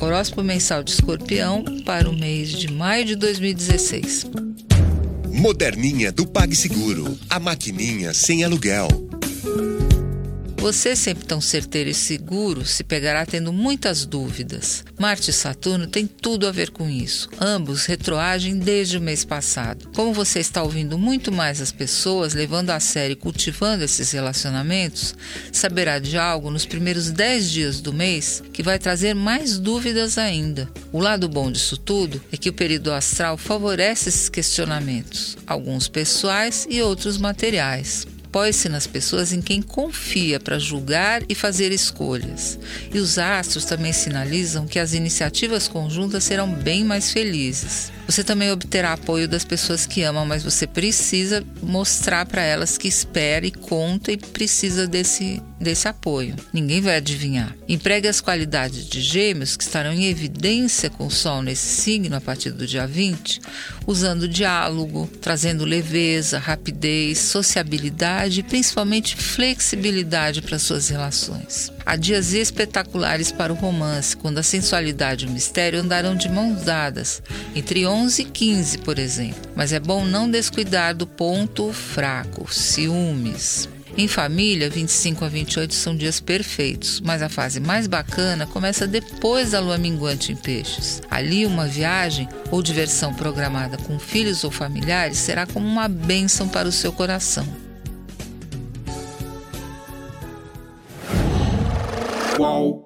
horóscopo mensal de Escorpião para o mês de maio de 2016. Moderninha do PagSeguro, a maquininha sem aluguel. Você, sempre tão certeiro e seguro, se pegará tendo muitas dúvidas. Marte e Saturno têm tudo a ver com isso. Ambos retroagem desde o mês passado. Como você está ouvindo muito mais as pessoas, levando a sério e cultivando esses relacionamentos, saberá de algo nos primeiros 10 dias do mês que vai trazer mais dúvidas ainda. O lado bom disso tudo é que o período astral favorece esses questionamentos, alguns pessoais e outros materiais. Apoie-se nas pessoas em quem confia para julgar e fazer escolhas. E os astros também sinalizam que as iniciativas conjuntas serão bem mais felizes. Você também obterá apoio das pessoas que amam, mas você precisa mostrar para elas que espera e conta e precisa desse apoio. Ninguém vai adivinhar. Empregue as qualidades de Gêmeos, que estarão em evidência com o Sol nesse signo a partir do dia 20, usando diálogo, trazendo leveza, rapidez, sociabilidade e principalmente flexibilidade para suas relações. Há dias espetaculares para o romance, quando a sensualidade e o mistério andarão de mãos dadas, entre 11 e 15, por exemplo. Mas é bom não descuidar do ponto fraco, ciúmes. Em família, 25 a 28 são dias perfeitos, mas a fase mais bacana começa depois da lua minguante em Peixes. Ali, uma viagem ou diversão programada com filhos ou familiares será como uma bênção para o seu coração. Qual